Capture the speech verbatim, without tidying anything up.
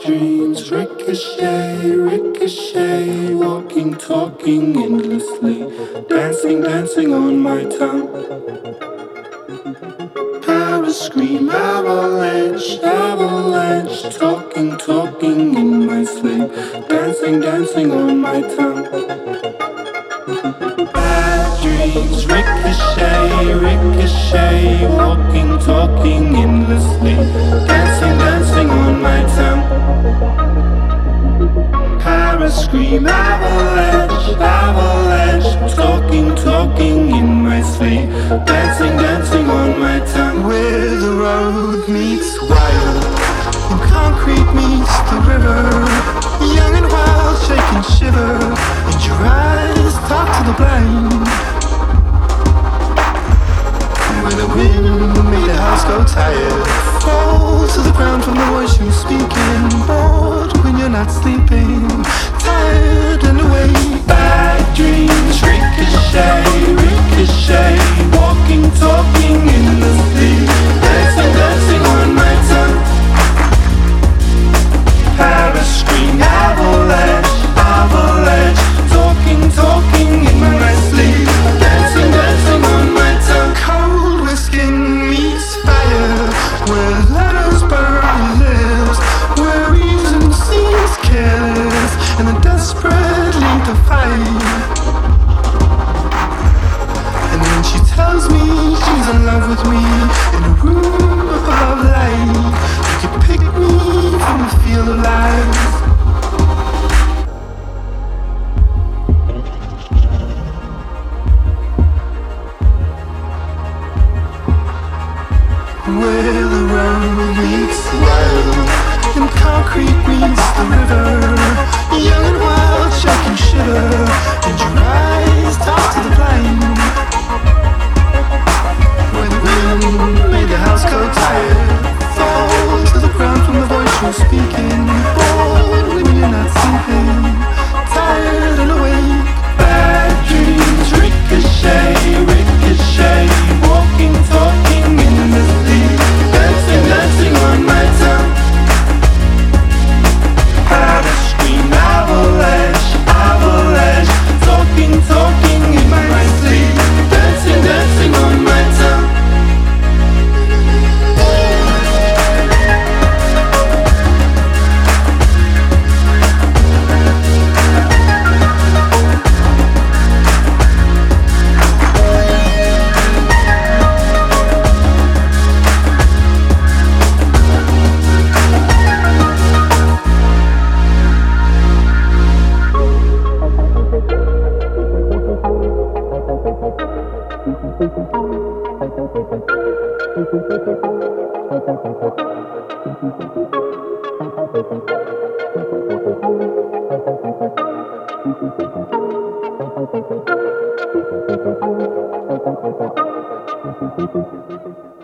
dreams ricochet, ricochet, walking, talking endlessly, dancing, dancing on my tongue. Paris scream, avalanche, avalanche, talking, talking in my sleep, dancing, dancing on my tongue. Bad dreams ricochet, ricochet, walking, talking endlessly, dancing, dancing on my tongue. Paris scream, avalanche, avalanche, talking, talking in my sleep, dancing, dancing on my tongue. Where the road meets wild and concrete meets the river, young and wild, shake and shiver, and your eyes talk to the blind. Where the wind made the house go tired, fall to the ground from the voice you're speaking, bored when you're not sleeping, tired and awake. Bad dreams ricochet, ricochet, walking, talking endlessly, dancing, dancing on my tongue. Paris scream, avalanche, avalanche, talking, talking in my sleep, dancing, dancing on my tongue. Cold whiskey meets fire, where letters burn lips, where reason seems careless, and the desperate lead to fight. And then she tells me she's in love with me, in a room above light. You can pick me from the field of lies. Where the road meets wild and concrete meets the river, young and wild, shake and shiver, and your eyes talk to the blind. When the wind made the house go tired, fall to the ground from the voice you're speaking, bored when you're not sleeping, tired and awake. Bad dreams ricochet, ricochet, walking, talking endlessly, dancing, dancing on my tongue. Paris scream, avalanche, avalanche, talking, talking in my sleep, dancing, dancing on my tongue. Thank you.